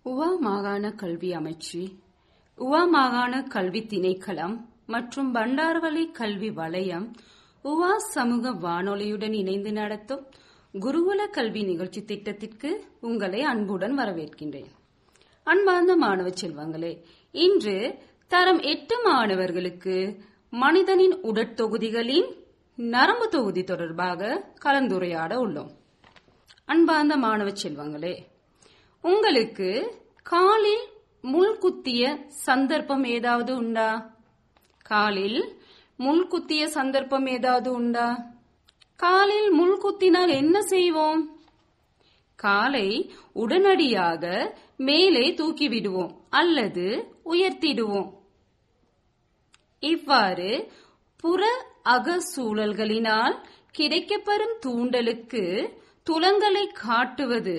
உவா மாகாண கல்வி அமைச்சு, உவா மாகாண கல்வி திணைக்களம் மற்றும் பண்டாரவளை கல்வி வலயம் உவா சமூக வானொலியுடன் இணைந்து நடத்தும் குருகுல கல்வி நிகழ்ச்சி திட்டத்திற்கு உங்களை அன்புடன் வரவேற்கின்றேன். அன்பார்ந்த மாணவ செல்வங்களே, இன்று தரம் 8 மாணவர்களுக்கு மனிதனின் உடற்தொகுதிகளின் நரம்பு தொகுதி தொடர்பாக கலந்துரையாட உள்ளோம். அன்பார்ந்த மாணவ செல்வங்களே, உங்களுக்கு காலில் முள் குத்திய சந்தர்ப்பம் ஏதாவது உண்டா? காலில் முள் குத்திய சந்தர்ப்பம் ஏதாவது உண்டா? காலில் முள் குத்தினால் என்ன செய்வோம்? காலை உடனடியாக மேலே தூக்கிவிடுவோம் அல்லது உயர்த்திடுவோம். இவ்வாறு புற அக சூழல்களினால் கிடைக்கப்பெறும் தூண்டலுக்கு துலங்களை காட்டுவது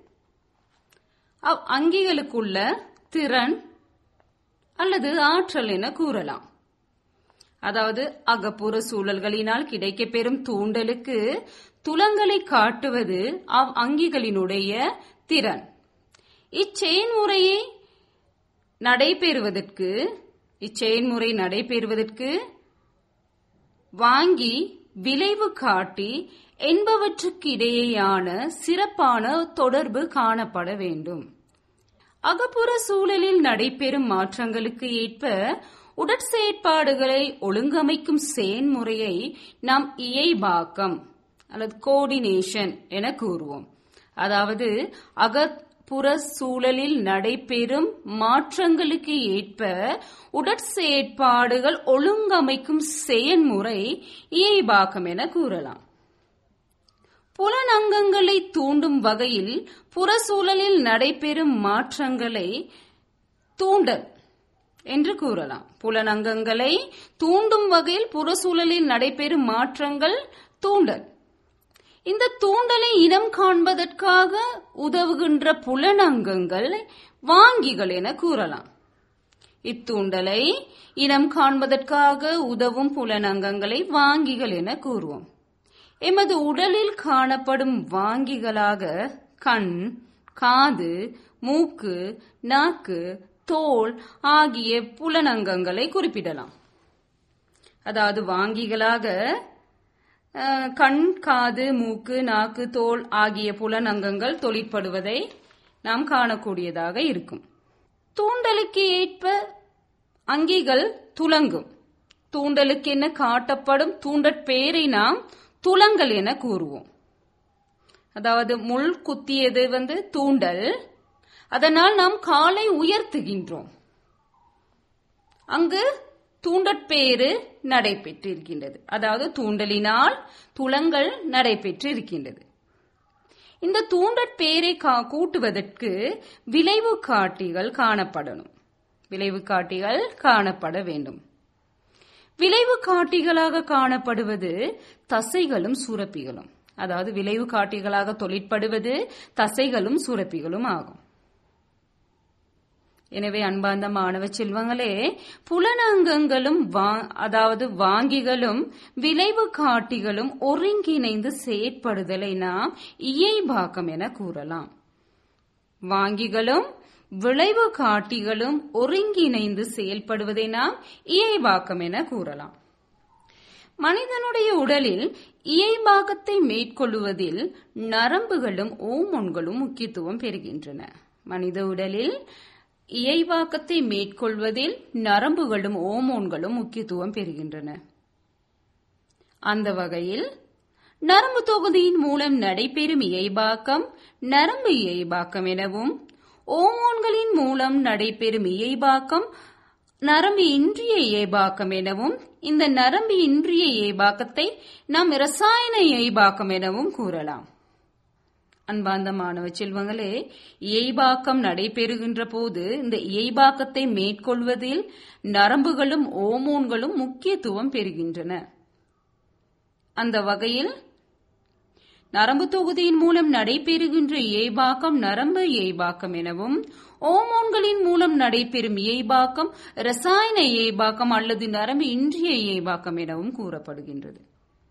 அங்கிகளுக்குள்ள திறன் அல்லது ஆற்றல் என கூறலாம். அதாவது அகப்புற சூழல்களினால் கிடைக்கப்பெறும் தூண்டலுக்கு துலங்களை காட்டுவது அங்கிகளினுடைய திறன். இச்செயல்முறை நடைபெறுவதற்கு வாங்கி, விளைவு காட்டி என்பவற்றுக்கு இடையேயான சிறப்பான தொடர்பு காணப்பட வேண்டும். அகப்புற சூழலில் நடைபெறும் மாற்றங்களுக்கு ஏற்ப உடற்செயற்பாடுகளை ஒழுங்கமைக்கும் செயல்முறையை நாம் இயைபாக்கம் அல்லது கோஆர்டினேஷன் என கூறுவோம். அதாவது அகப்புற சூழலில் நடைபெறும் மாற்றங்களுக்கு ஏற்ப உடற்செயற்பாடுகள் ஒழுங்கமைக்கும் செயல்முறை இயைபாக்கம் என கூறலாம். புலனங்கங்களை தூண்டும் வகையில் புறச்சூழலில் நடைபெறும் மாற்றங்களை தூண்டல் என்று கூறலாம். புலனங்கங்களை தூண்டும் வகையில் புறச்சூழலில் நடைபெறும் மாற்றங்கள் தூண்டல். இந்த தூண்டலை இனம் காண்பதற்காக உதவுகின்ற புலனங்கங்கள் வாங்கிகள் என கூறலாம். இத்தூண்டலை இனம் காண்பதற்காக உதவும் புலனங்கங்களை வாங்கிகள் என கூறுவோம். எமது உடலில் காணப்படும் வாங்கிகளாக கண், காது, மூக்கு, நாக்கு, தோல் ஆகிய புலனங்கங்களை குறிப்பிடலாம். அதாவது வாங்கிகளாக கண், காது, மூக்கு, நாக்கு, தோல் ஆகிய புலனங்கங்கள் தொழிற்படுவதை நாம் காணக்கூடியதாக இருக்கும். தூண்டலுக்கு ஏற்ப அங்கிகள் துலங்கும். தூண்டலுக்கு என்ன காட்டப்படும் தூண்டற்பெயரை நாம் துலங்கள் என கூறுவோம். அதாவது முள் குத்தியது தூண்டல், அதனால் நாம் காலை உயர்த்துகின்றோம். அங்கு தூண்டற்பெயரு நடைபெற்றிருக்கின்றது. அதாவது தூண்டலினால் துலங்கள் நடைபெற்றிருக்கின்றது. இந்த தூண்டற்பெயரை கூட்டுவதற்கு விளைவு காட்டிகள் காணப்பட வேண்டும். விளைவு காட்டிகளாக காணப்படுவது தசைகளும் சுரப்பிகளும். அதாவது விளைவு காட்டிகளாக தொழிற்படுவது தசைகளும் சுரப்பிகளும் ஆகும். எனவே அன்பார்ந்த மாணவ செல்வங்களே, புலனங்கங்களும் அதாவது வாங்கிகளும் விளைவு காட்டிகளும் ஒருங்கிணைந்து செயற்படுதலை நாம் இயைபாக்கம் என கூறலாம். வாங்கிகளும் விளைவு காட்டிகளும் ஒருங்கிணைந்து செயல்படுவதை நாம் இயைபாக்கம் என கூறலாம். மனிதனுடைய உடலில் இயைபாக்கத்தை மேற்கொள்வதில் நரம்புகளும் ஓமோன்களும் முக்கியத்துவம் பெறுகின்றன. மனித உடலில் இயைபாக்கத்தை மேற்கொள்வதில் நரம்புகளும் ஓமோன்களும் முக்கியத்துவம் பெறுகின்றன. அந்த வகையில் நரம்பு தொகுதியின் மூலம் நடைபெறும் இயைபாக்கம் நரம்பு இயைபாக்கம் எனவும், ஓமோன்களின் மூலம் நடைபெறும் இயைபாக்கம் நரம்பு இன்றிய இயைபாக்கம் எனவும், இந்த நரம்பு இன்றிய இயைபாக்கத்தை நாம் இரசாயன இயைபாக்கம் எனவும் கூறலாம். அன்பார்ந்த மாணவ செல்வங்களே, இயைபாக்கம் நடைபெறுகின்ற போது இந்த இயைபாக்கத்தை மேற்கொள்வதில் நரம்புகளும் ஓமோன்களும் முக்கியத்துவம் பெறுகின்றன. அந்த வகையில் நரம்பு தொகுதியின் மூலம் நடைபெறுகின்ற இயைபாக்கம் நரம்பு இயைபாக்கம் எனவும், ஓமோன்களின் மூலம் நடைபெறும் இயைபாக்கம் இரசாயன இயைபாக்கம் அல்லது நரம்பு இன்றிய இயைபாக்கம் எனவும் கூறப்படுகின்றது.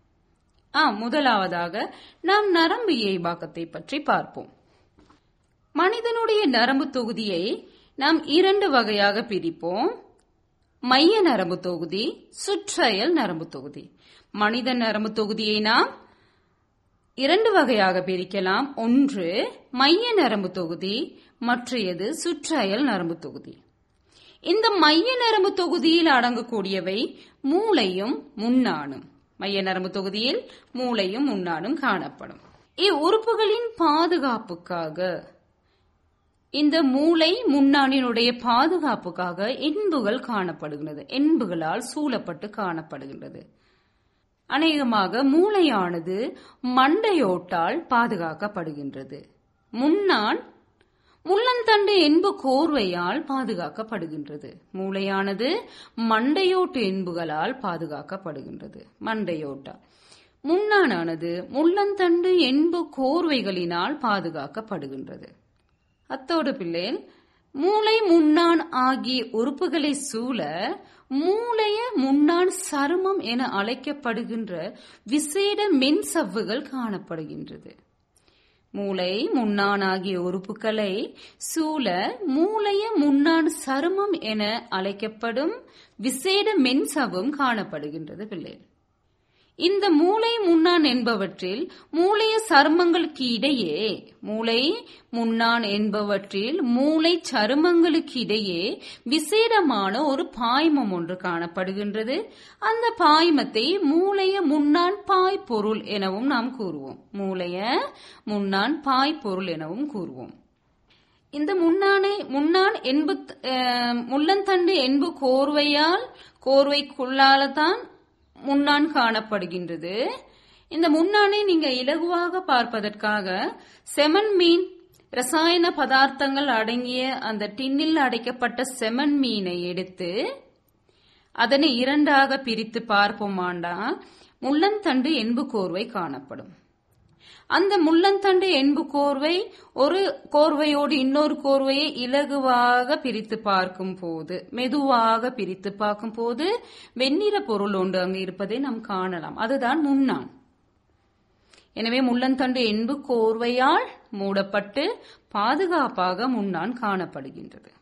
முதலாவதாக நாம் நரம்பு இயைபாக்கத்தை பற்றி பார்ப்போம். மனிதனுடைய நரம்பு தொகுதியை நாம் 2 வகையாக பிரிப்போம். மைய நரம்பு தொகுதி, சுற்றயல் நரம்பு தொகுதி. மனித நரம்பு தொகுதியை நாம் 2 வகையாக பிரிக்கலாம். ஒன்று மைய நரம்பு தொகுதி, மற்றையது சுற்றயல் நரம்பு தொகுதி. இந்த மைய நரம்பு தொகுதியில் அடங்கக்கூடியவை மூளையும் முன்னானும். மைய நரம்பு தொகுதியில் மூளையும் முன்னானும் காணப்படும். இவ்வுறுப்புகளின் பாதுகாப்புக்காக, இந்த மூளை முன்னானினுடைய பாதுகாப்புக்காக எண்புகள் காணப்படுகிறது. எண்புகளால் சூழப்பட்டு காணப்படுகின்றது. அநேகமாக மூளையானது மண்டையோட்டால் பாதுகாக்கப்படுகின்றது. முன்னான் முள்ளந்தண்டு என்பு கோர்வையால் பாதுகாக்கப்படுகின்றது. மூளையானது மண்டையோட்டு என்புகளால் பாதுகாக்கப்படுகின்றது. மண்டையோட்டா. முன்னானது முள்ளந்தண்டு என்பு கோர்வைகளினால் பாதுகாக்கப்படுகின்றது. அத்தோடு பிள்ளைகள், மூளை முன்னான் ஆகிய உறுப்புகளை சூழ மூளைய முன்னான் சருமம் என அழைக்கப்படுகின்ற விசேட மென் சவ்வுகள் காணப்படுகின்றது. மூளை முன்னான் ஆகிய உறுப்புகளை சூழ மூளைய முன்னான் சருமம் என அழைக்கப்படும் விசேட மென் சவ்வும் காணப்படுகின்றது பிள்ளைகள். இந்த மூளை முன்னான் என்பவற்றில் மூளைய சருமங்களுக்கு இடையே, மூளை முன்னான் என்பவற்றில் மூளை சருமங்களுக்கு இடையே விசேடமான ஒரு பாய்மம் ஒன்று காணப்படுகின்றது. அந்த பாய்மத்தை மூளைய முன்னான் பாய்பொருள் எனவும் நாம் கூறுவோம். மூளைய முன்னான் பாய்பொருள் எனவும் கூறுவோம். இந்த முன்னான் என்பு முள்ளந்தண்டு என்பு கோர்வைக்குள்ளால்தான் முன்னான் காணப்படுகின்றது. இந்த முன்னானை நீங்க இலகுவாக பார்ப்பதற்காக செமன் மீன் ரசாயன பதார்த்தங்கள் அடங்கிய அந்த டின்னில் அடைக்கப்பட்ட செமன் மீனை எடுத்து அதனை 2ஆக பிரித்து பார்ப்போமாண்டா முள்ளந்தண்டு என்பு கோர்வை காணப்படும். அந்த முள்ளந்தண்டு என்பு கோர்வை ஒரு கோர்வையோடு இன்னொரு கோர்வையை இலகுவாக பிரித்து பார்க்கும் போது, மெதுவாக பிரித்து பார்க்கும் போது வெண்ணிற பொருள் ஒன்று அங்கு இருப்பதை நாம் காணலாம். அதுதான் முன்னான். எனவே முள்ளந்தண்டு என்பு கோர்வையால் மூடப்பட்டு பாதுகாப்பாக முன்னான் காணப்படுகின்றது.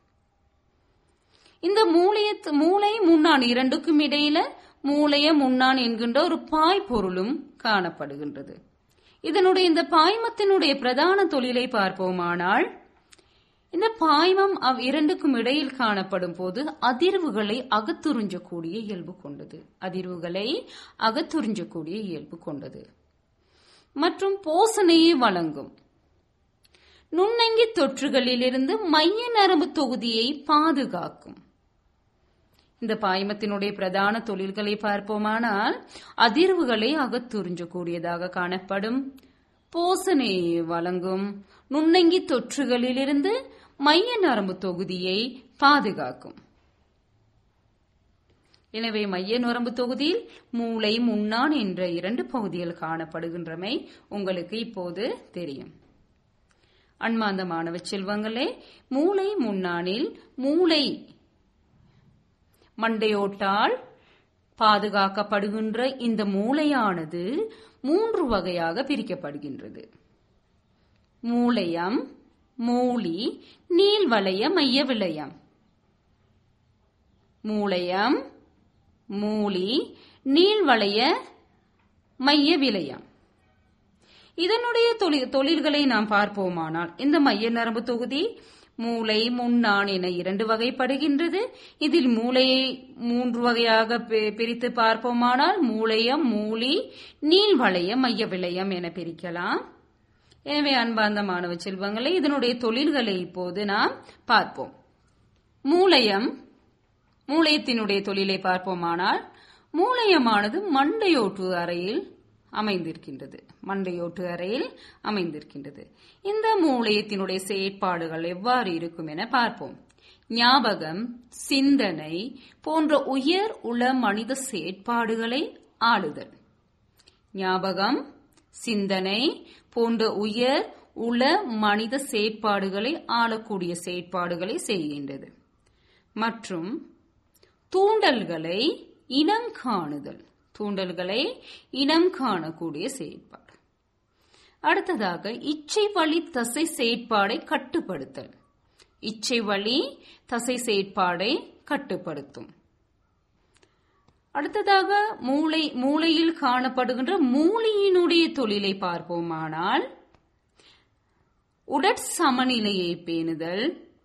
இந்த மூளை முன்னான் இரண்டுக்கும் இடையில மூளைய முன்னான் என்கின்ற ஒரு பாய்பொருளும் காணப்படுகின்றது. இதனுடைய இந்த பாய்மத்தினுடைய பிரதான தொழிலை பார்ப்போமானால், இந்த பாய்மம் இரண்டுக்கும் இடையில் காணப்படும் போது அதிர்வுகளை அகத்துறிஞ்சக்கூடிய இயல்பு கொண்டது. அதிர்வுகளை அகத்துறிஞ்சக்கூடிய இயல்பு கொண்டது மற்றும் போசனையை வழங்கும். நுண்ணங்கி தொற்றுகளிலிருந்து மைய நரம்பு தொகுதியை பாதுகாக்கும். இந்த பாய்மத்தினுடைய பிரதான தொழில்களை பார்ப்போமானால், அதிர்வுகளை அகத்துறிஞ்சக்கூடியதாக காணப்படும், போசனையை வழங்கும், நுண்ணங்கி தொற்றுகளிலிருந்து மைய நரம்பு தொகுதியை பாதுகாக்கும். எனவே மைய நரம்பு தொகுதியில் மூளை முன்னான் என்ற 2 பகுதிகள் காணப்படுகின்றமை உங்களுக்கு இப்போது தெரியும். அன்பார்ந்த மாணவ செல்வங்களே, மூளை முன்னானில் மூளை மண்டையோட்டால் பாதுகாக்கப்படுகின்ற இந்த மூளையானது 3 வகையாக பிரிக்கப்படுகின்றது. மூளையம், மூளி, நீள்வளைய மைய விளையம். மூளையம், மூளி, நீள்வளைய மைய விளையம். இதனுடைய தொழில்களை நாம் பார்ப்போமானால், இந்த மைய நரம்பு தொகுதி மூளை முன்னான் என 2 வகைப்படுகின்றது. இதில் மூளையை 3 வகையாக பிரித்து பார்ப்போமானால், மூளையம், மூளி, நீள்வளைய மைய விளையம் என பிரிக்கலாம். எனவே அன்பார்ந்த மாணவ செல்வங்களை, இதனுடைய தொழில்களை இப்போது நாம் பார்ப்போம். மூளையத்தினுடைய தொழிலை பார்ப்போமானால், மூளையமானது மண்டையோட்டு அறையில் அமைந்திருக்கின்றது. இந்த மூளையத்தினுடைய செயற்பாடுகள் எவ்வாறு இருக்கும் என பார்ப்போம். ஞாபகம், சிந்தனை போன்ற உயர் உள மனித செயற்பாடுகளை ஆளுதல். ஞாபகம், சிந்தனை போன்ற உயர் உள மனித செயற்பாடுகளை ஆளக்கூடிய செயற்பாடுகளை செய்கின்றது. மற்றும் தூண்டல்களை இனம் காணக்கூடிய செயற்பாடு. அடுத்ததாக இச்சை வழி தசை செயற்பாடை கட்டுப்படுத்தல். இச்சை வழி தசை செயற்பாடை கட்டுப்படுத்தும். அடுத்ததாக மூளையில் காணப்படுகின்ற மூளையினுடைய தொழிலை பார்ப்போமானால் உடற்சமநிலையை பேணுதல்,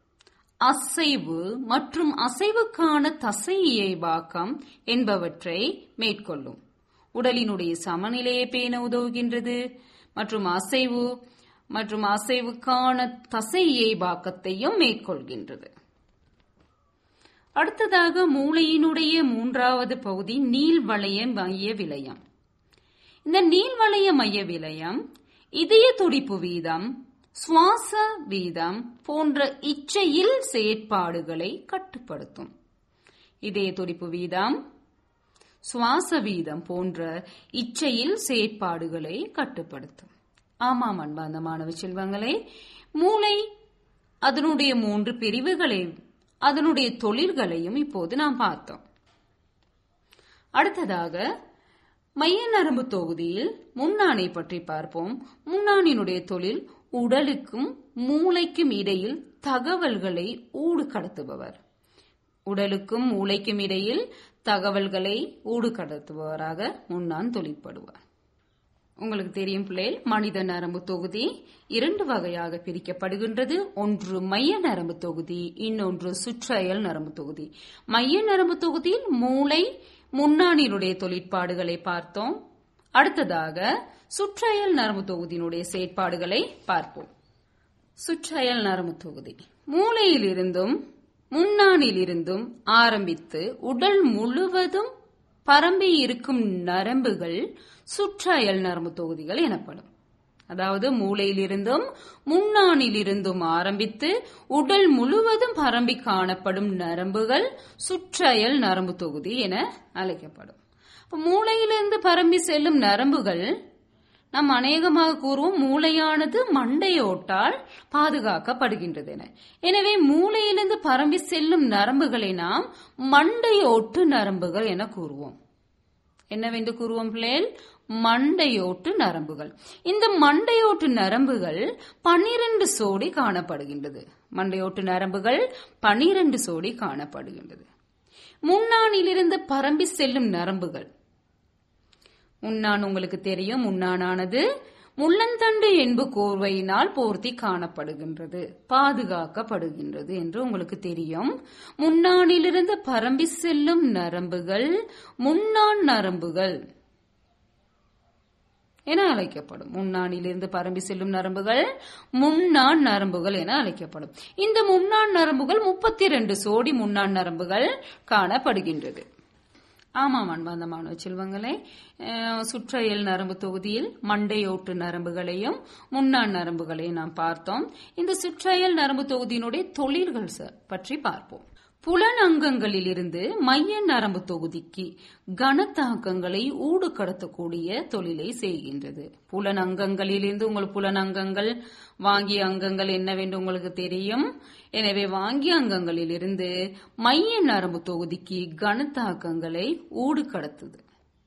அசைவு மற்றும் அசைவுக்கான தசை இயல்பாக்கம் என்பவற்றை மேற்கொள்ளும். உடலினுடைய சமநிலையை பேண உதவுகின்றது மற்றும் அசைவு மற்றும் அசைவுக்கான தசை இயல்பாக்கத்தையும் மேற்கொள்கின்றது. அடுத்ததாக மூளையினுடைய மூன்றாவது பகுதி நீள்வளைய மைய விலயம். இந்த நீள்வளைய மைய விலயம் இதய துடிப்பு வீதம், சுவாச வீதம் போன்ற இச்சையில் செயற்பாடுகளை கட்டுப்படுத்தும். இதய துடிப்பு வீதம், சுவாச வீதம் போன்ற இச்சையில் செயற்பாடுகளை கட்டுப்படுத்தும். ஆமாம் அன்பார்ந்த மாணவ செல்வங்களே, மூளை அதனுடைய 3 பிரிவுகளை அதனுடைய தொழில்களையும் இப்போது நாம் பார்த்தோம். அடுத்ததாக மைய நரம்பு தொகுதியில் முன்னானை பற்றி பார்ப்போம். முன்னானினுடைய தொழில் உடலுக்கும் மூளைக்கும் இடையில் தகவல்களை ஊடு கடத்துபவர். உடலுக்கும் மூளைக்கும் இடையில் தகவல்களை ஊடு கடத்துபவராக முன்னான் தொழிற்படுவார். உங்களுக்கு தெரியும் பிள்ளைகள், மனித நரம்பு தொகுதி 2 வகையாக பிரிக்கப்படுகின்றது. ஒன்று மைய நரம்பு தொகுதி, இன்னொன்று சுற்றயல் நரம்பு தொகுதி. மைய நரம்பு தொகுதியில் மூளை முன்னானினுடைய தொழிற்பாடுகளை பார்த்தோம். அடுத்ததாக சுற்றயல் நரம்பு தொகுதியினுடைய செயற்பாடுகளை பார்ப்போம். சுற்றயல் நரம்பு தொகுதி மூளையிலிருந்தும் முன்னானிலிருந்தும் ஆரம்பித்து உடல் முழுவதும் பரம்பி இருக்கும் நரம்புகள் சுற்றயல் நரம்பு தொகுதிகள் எனப்படும். அதாவது மூளையிலிருந்தும் முன்னானிலிருந்தும் ஆரம்பித்து உடல் முழுவதும் பரம்பி காணப்படும் நரம்புகள் சுற்றயல் நரம்பு தொகுதி என அழைக்கப்படும். மூளையிலிருந்து பரம்பி செல்லும் நரம்புகள் நாம் அநேகமாக கூறுவோம் மூளையானது மண்டையோட்டால் பாதுகாக்கப்படுகின்றது என. எனவே மூளையிலிருந்து பரம்பி செல்லும் நரம்புகளை நாம் மண்டையோட்டு நரம்புகள் என கூறுவோம். என்னவென்று கூறுவோம் பிள்ளைகள்? மண்டையோட்டு நரம்புகள். இந்த மண்டையோட்டு நரம்புகள் 12 சோடி காணப்படுகின்றது. மண்டையோட்டு நரம்புகள் 12 சோடி காணப்படுகின்றது. முன்னானிலிருந்து பரம்பி செல்லும் நரம்புகள், முன்னான் உங்களுக்கு தெரியும், முன்னானானது முள்ளந்தண்டு என்பு கோர்வையினால் போர்த்தி காணப்படுகின்றது, பாதுகாக்கப்படுகின்றது என்று உங்களுக்கு தெரியும். முன்னானிலிருந்து பரம்பி செல்லும் நரம்புகள் முன்னான் நரம்புகள் என அழைக்கப்படும். முன்னானிலிருந்து பரம்பி செல்லும் நரம்புகள் முன்னான் நரம்புகள் என அழைக்கப்படும். இந்த முன்னான் நரம்புகள் 32 சோடி முன்னான் நரம்புகள் காணப்படுகின்றது. ஆமாம் அன்பார்ந்த மாணவ செல்வங்களே, சுற்றயல் நரம்பு தொகுதியில் மண்டையோட்டு நரம்புகளையும் முன்னான் நரம்புகளையும் நாம் பார்த்தோம். இந்த சுற்றயல் நரம்பு தொகுதியினுடைய தொழில்கள் பற்றி பார்ப்போம். புலனங்கங்களில் இருந்து மைய நரம்பு தொகுதிக்கு கனத்தாக்கங்களை ஊடு கடத்தக்கூடிய தொழிலை செய்கின்றது. புலனங்கங்களிலிருந்து உங்களுக்கு புலனங்கங்கள், வாங்கிய அங்கங்கள் என்னவென்று உங்களுக்கு தெரியும். எனவே வாங்கிய அங்கங்களில் இருந்து மைய நரம்பு தொகுதிக்கு கனத்தாக்கங்களை ஊடு கடத்துது.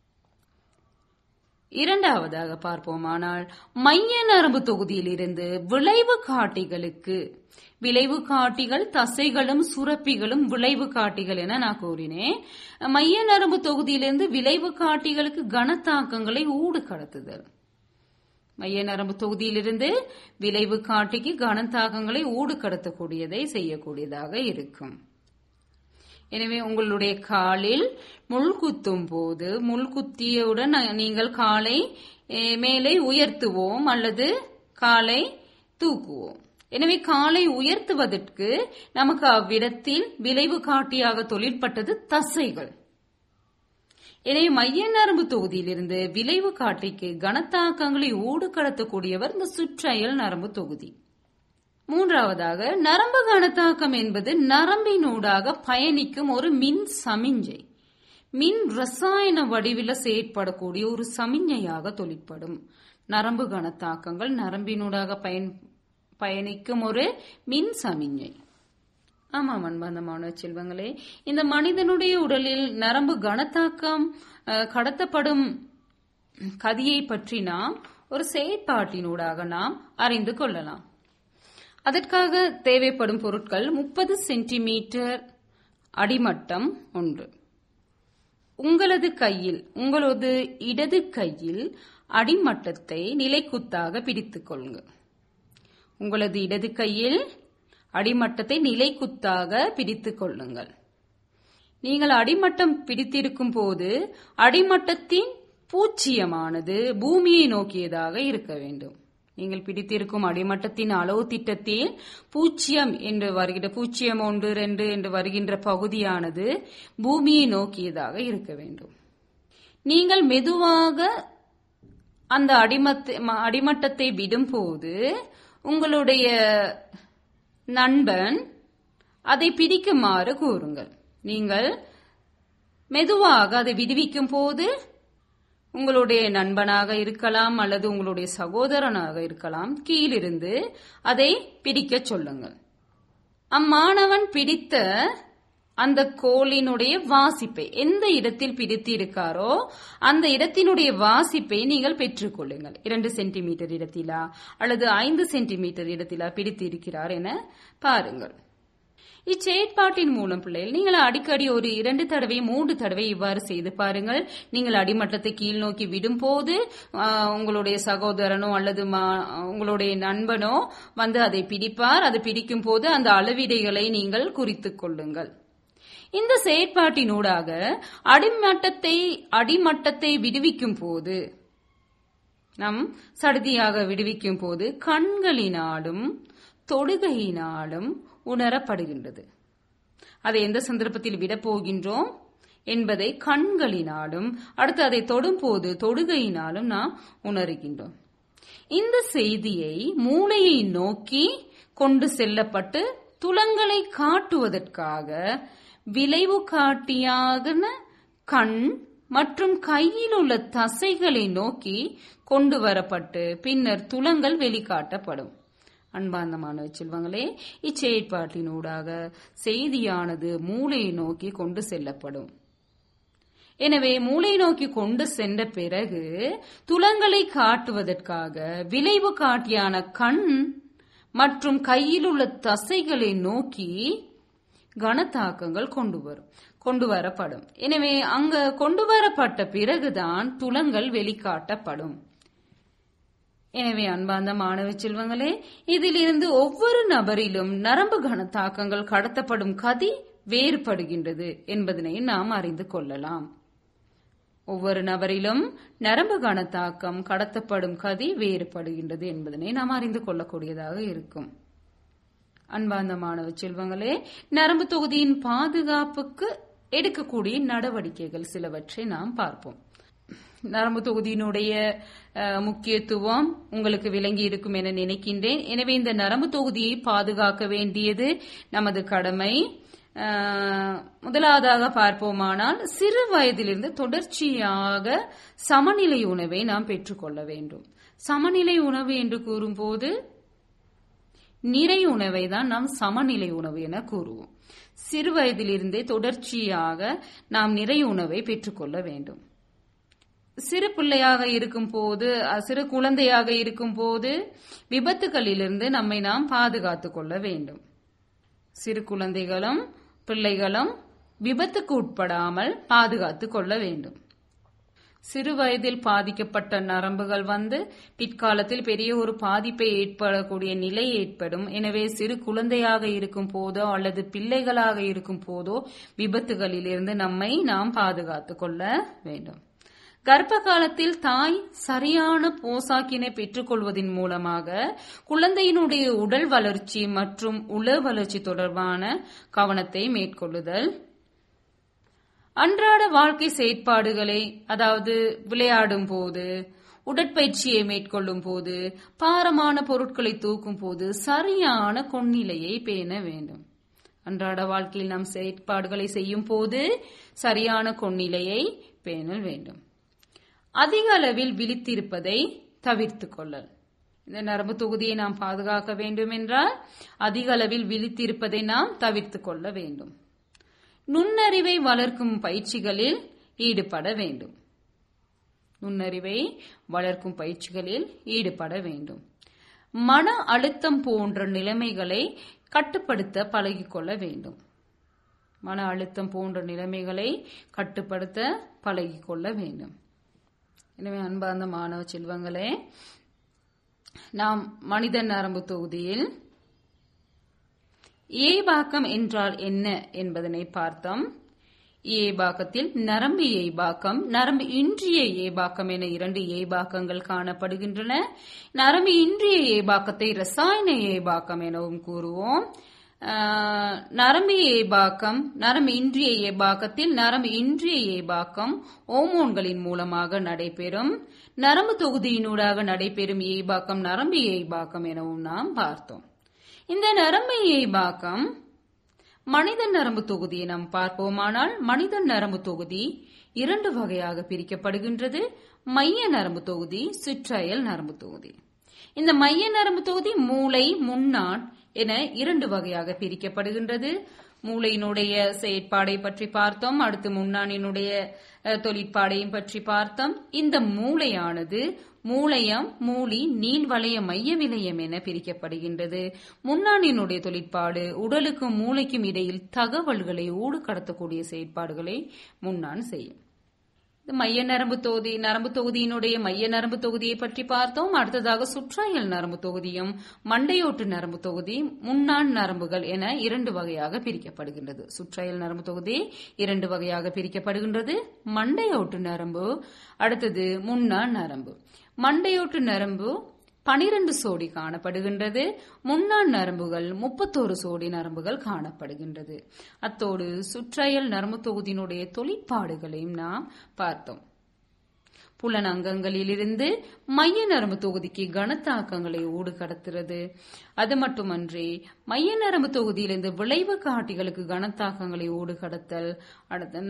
இரண்டாவதாக பார்ப்போமானால் மைய நரம்பு தொகுதியில் இருந்து விளைவு காட்டிகளுக்கு, விளைவு காட்டிகள் தசைகளும் சுரப்பிகளும் விளைவு காட்டிகள் என நான் கூறினேன். மைய நரம்பு தொகுதியிலிருந்து விளைவு காட்டிகளுக்கு கனத்தாக்கங்களை ஊடு கடத்துதல். மைய நரம்பு தொகுதியிலிருந்து விளைவு காட்டிக்கு கனத்தாக்கங்களை ஊடு கடத்தக்கூடியதை செய்யக்கூடியதாக இருக்கும். எனவே உங்களுடைய காலில் முள் குத்தும் போது, முள் குத்தியவுடன் நீங்கள் காலை மேலே உயர்த்துவோம் அல்லது காலை தூக்குவோம். எனவே காலை உயர்த்துவதற்கு நமக்கு அவ்விடத்தில் விளைவு காட்டியாக தொழிற்பட்டது தசைகள். எனவே மைய நரம்பு தொகுதியிலிருந்து விளைவு காட்டிக்கு கனத்தாக்கங்களை ஊடு கடத்தக்கூடியவர் இந்த சுற்றயல் நரம்பு தொகுதி. மூன்றாவதாக நரம்பு கனத்தாக்கம் என்பது நரம்பினூடாக பயணிக்கும் ஒரு மின் சமிஞ்சை, மின் ரசாயன வடிவில் செயற்படக்கூடிய ஒரு சமிஞ்சையாக தொழிற்படும். நரம்பு கனத்தாக்கங்கள் நரம்பினூடாக பயணிக்கும் ஒரு மின் சமிஞ்சை. ஆமாம் அன்பார்ந்த மாணவ செல்வங்களே, இந்த மனிதனுடைய உடலில் நரம்பு கனத்தாக்கம் கடத்தப்படும் கதியை பற்றி நாம் ஒரு செயற்பாட்டினூடாக நாம் அறிந்து கொள்ளலாம். அதற்காக தேவைப்படும் பொருட்கள் 30 சென்டிமீட்டர் அடிமட்டம் ஒன்று. உங்களது இடது கையில் அடிமட்டத்தை நிலைக்குத்தாக பிடித்துக் கொள்ளுங்கள். உங்களது இடது கையில் அடிமட்டத்தை நிலைக்குத்தாக பிடித்துக் கொள்ளுங்கள். நீங்கள் அடிமட்டம் பிடித்திருக்கும் போது அடிமட்டத்தின் பூச்சியமானது பூமியை நோக்கியதாக இருக்க வேண்டும். நீங்கள் பிடித்திருக்கும் அடிமட்டத்தின் அளவு திட்டத்தில் பூச்சியம் 1, 2 என்று வருகின்ற பகுதியானது பூமியை நோக்கியதாக இருக்க வேண்டும். நீங்கள் மெதுவாக அந்த அடிமட்டத்தை விடும்போது உங்களுடைய நண்பன் அதை பிடிக்குமாறு கூறுங்கள். நீங்கள் மெதுவாக அதை விடுவிக்கும் போது உங்களுடைய நண்பனாக இருக்கலாம் அல்லது உங்களுடைய சகோதரனாக இருக்கலாம், கீழிருந்து அதை பிடிக்க சொல்லுங்கள். அம்மாணவன் பிடித்த அந்த கோலினுடைய வாசிப்பை எந்த இடத்தில் பிடித்து இருக்காரோ அந்த இடத்தினுடைய வாசிப்பை நீங்கள் பெற்றுக்கொள்ளுங்கள். 2 சென்டிமீட்டர் இடத்திலா அல்லது 5 சென்டிமீட்டர் இடத்திலா பிடித்து இருக்கிறார் என பாருங்கள். இச்செயற்பாட்டின் மூலம் பிள்ளைகள் நீங்கள் அடிக்கடி ஒரு 2 தடவை 3 தடவை இவ்வாறு செய்து பாருங்கள். நீங்கள் அடிமட்டத்தை கீழ் நோக்கி விடும் போது உங்களுடைய சகோதரனோ அல்லது உங்களுடைய நண்பனோ வந்து அதை பிடிப்பார். அது பிடிக்கும் போது அந்த அளவீடுகளை நீங்கள் குறித்துக் கொள்ளுங்கள். இந்த செயற்பாட்டினூடாக அடிமட்டத்தை விடுவிக்கும் போது நம் சடுதியாக விடுவிக்கும் போது கண்களினாலும் தொடுகையினாலும் உணரப்படுகின்றது. அதை எந்த சந்தர்ப்பத்தில் விடப்போகின்றோம் என்பதை கண்களினாலும் அடுத்து அதை தொடும் போது தொடுகையினாலும் நாம் உணர்கின்றோம். இந்த செய்தியை மூளையை நோக்கி கொண்டு செல்லப்பட்டு துலங்களை காட்டுவதற்காக விளைவு காட்டியாக கண் மற்றும் கையில் உள்ள தசைகளை நோக்கி கொண்டு வரப்பட்டு பின்னர் துலங்கள் வெளிக்காட்டப்படும். அன்பார்ந்த மாணவ செல்வங்களே, இச்செயற்பாட்டினூடாக செய்தியானது மூளையை நோக்கி கொண்டு செல்லப்படும். எனவே மூளை நோக்கி கொண்டு சென்ற பிறகு துலங்களை காட்டுவதற்காக விளைவு காட்டியான கண் மற்றும் கையில் உள்ள தசைகளை நோக்கி கனதாக்கங்கள் கொண்டு வரப்படும். எனவே அங்க கொண்டு வரப்பட்ட பிறகுதான் துலங்கள் வெளிக்காட்டப்படும். எனவே அன்பார்ந்த மாணவ செல்வங்களே, இதிலிருந்து ஒவ்வொரு நபரிலும் நரம்பு கனதாக்கங்கள் கடத்தப்படும் கதி வேறுபடுகின்றது என்பதனை நாம் அறிந்து கொள்ளலாம். ஒவ்வொரு நபரிலும் நரம்பு கனதாக்கம் கடத்தப்படும் கதி வேறுபடுகின்றது என்பதனை நாம் அறிந்து கொள்ளக்கூடியதாக இருக்கும். அன்பார்ந்த மாணவ செல்வங்களே, நரம்பு தொகுதியின் பாதுகாப்புக்கு எடுக்கக்கூடிய நடவடிக்கைகள் சிலவற்றை நாம் பார்ப்போம். நரம்பு தொகுதியினுடைய முக்கியத்துவம் உங்களுக்கு விளங்கி இருக்கும் என நினைக்கின்றேன். எனவே இந்த நரம்பு தொகுதியை பாதுகாக்க வேண்டியது நமது கடமை. முதலாவதாக பார்ப்போமானால், சிறு வயதிலிருந்து தொடர்ச்சியாக சமநிலை உணவை நாம் பெற்றுக்கொள்ள வேண்டும். சமநிலை உணவு என்று கூறும்போது நிறை உணவை தான் நாம் சமநிலை உணவு என கூறுவோம். சிறு வயதிலிருந்தே தொடர்ச்சியாக நாம் நிறை உணவை பெற்றுக்கொள்ள வேண்டும். சிறு பிள்ளையாக இருக்கும் போது, சிறு குழந்தையாக இருக்கும் போது விபத்துகளிலிருந்து நம்மை நாம் பாதுகாத்துக் கொள்ள வேண்டும். சிறு குழந்தைகளும் பிள்ளைகளும் விபத்துக்கு உட்படாமல் பாதுகாத்துக் கொள்ள வேண்டும். சிறு வயதில் பாதிக்கப்பட்ட நரம்புகள் பிற்காலத்தில் பெரிய ஒரு பாதிப்பை ஏற்படக்கூடிய நிலை ஏற்படும். எனவே சிறு குழந்தையாக இருக்கும் போதோ அல்லது பிள்ளைகளாக இருக்கும் போதோ விபத்துகளிலிருந்து நம்மை நாம் பாதுகாத்துக் கொள்ள வேண்டும். கர்ப்ப காலத்தில் தாய் சரியான போசாக்கினை பெற்றுக்கொள்வதன் மூலமாக குழந்தையினுடைய உடல் வளர்ச்சி மற்றும் உள வளர்ச்சி தொடர்பான கவனத்தை மேற்கொள்ளுதல், அன்றாட வாழ்க்கை செயற்பாடுகளை, அதாவது விளையாடும் போது, உடற்பயிற்சியை மேற்கொள்ளும் போது, பாரமான பொருட்களை தூக்கும் போது சரியான கொன்னிலையை பேண வேண்டும். அன்றாட வாழ்க்கையில் நாம் செயற்பாடுகளை செய்யும் போது சரியான கொன்னிலையை பேணல் வேண்டும். அதிக அளவில் விழித்திருப்பதை தவிர்த்துக் கொள்ளல். இந்த நரம்பு தொகுதியை நாம் பாதுகாக்க வேண்டும் என்றால் அதிக அளவில் விழித்திருப்பதை நாம் தவிர்த்துக் கொள்ள வேண்டும். நுண்ணறிவை வளர்க்கும் பயிற்சிகளில் ஈடுபட வேண்டும். நுண்ணறிவை வளர்க்கும் பயிற்சிகளில் ஈடுபட வேண்டும். மன அழுத்தம் போன்ற நிலைமைகளை கட்டுப்படுத்த பழகிக்கொள்ள வேண்டும். மன அழுத்தம் போன்ற நிலைமைகளை கட்டுப்படுத்த பழகிக்கொள்ள வேண்டும். எனவே அன்பார்ந்த மாணவ செல்வங்களே, நாம் மனித நரம்பு தொகுதியில் இயைபாக்கம் என்றால் என்ன என்பதனை பார்த்தோம். இயைபாக்கத்தில் நரம்பு இயைபாக்கம், நரம்பு இன்றிய இயைபாக்கம் என 2 இயைபாக்கங்கள் காணப்படுகின்றன. நரம்பு இன்றிய இயைபாக்கத்தை ரசாயன இயைபாக்கம் எனவும் கூறுவோம். நரம்பு இயைபாக்கம், நரம்பு இன்றிய இயைபாக்கத்தில் நரம்பு இன்றிய இயைபாக்கம் ஹோமோன்களின் மூலமாக நடைபெறும். நரம்பு தொகுதியினூடாக நடைபெறும் இயைபாக்கம் நரம்பு இயைபாக்கம் எனவும் நாம் பார்த்தோம். இந்த நரம்பு இயைபாக்கம் மனித நரம்பு தொகுதியை நாம் பார்ப்போமானால், மனித நரம்பு தொகுதி 2 வகையாக பிரிக்கப்படுகின்றது. மைய நரம்பு தொகுதி, சுற்றயல் நரம்பு தொகுதி. இந்த மைய நரம்பு தொகுதி மூளை, முன்னான் என 2 வகையாக பிரிக்கப்படுகின்றது. மூளையினுடைய செயற்பாடை பற்றி பார்த்தோம். அடுத்து முன்னானினுடைய தொழிற்பாடையும் பற்றி பார்த்தோம். இந்த மூளையானது மூளையம், மூளி, நீள்வளைய மைய விலையம் என பிரிக்கப்படுகின்றது. முன்னானினுடைய தொழிற்பாடு உடலுக்கும் மூளைக்கும் இடையில் தகவல்களை ஊடு கடத்தக்கூடிய செயற்பாடுகளை முன்னான் செய்யும். மைய நரம்பு தொகுதி, நரம்பு தொகுதியினுடைய மைய நரம்பு தொகுதியை பற்றி பார்த்தோம். அடுத்ததாக சுற்றாயல் நரம்பு தொகுதியும் மண்டையோட்டு நரம்பு தொகுதி, முன்னான் நரம்புகள் என 2 வகையாக பிரிக்கப்படுகின்றது. சுற்றாயல் நரம்பு தொகுதி 2 வகையாக பிரிக்கப்படுகின்றது. மண்டையோட்டு நரம்பு, அடுத்தது முன்னான் நரம்பு. மண்டையோட்டு நரம்பு 12 சோடி காணப்படுகின்றது. முன்னான் நரம்புகள் 31 சோடி நரம்புகள் காணப்படுகின்றது. அத்தோடு சுற்றயல் நரம்பு தொகுதியினுடைய தொழிற்பாடுகளையும் நாம் பார்த்தோம். புலன் அங்கங்களிலிருந்து மைய நரம்பு தொகுதிக்கு கனத்தாக்கங்களை ஊடு கடத்துகிறது. அது மட்டுமன்றி மைய நரம்பு தொகுதியிலிருந்து விளைவு காட்டிகளுக்கு கனத்தாக்கங்களை ஊடு கடத்தல், அடுத்த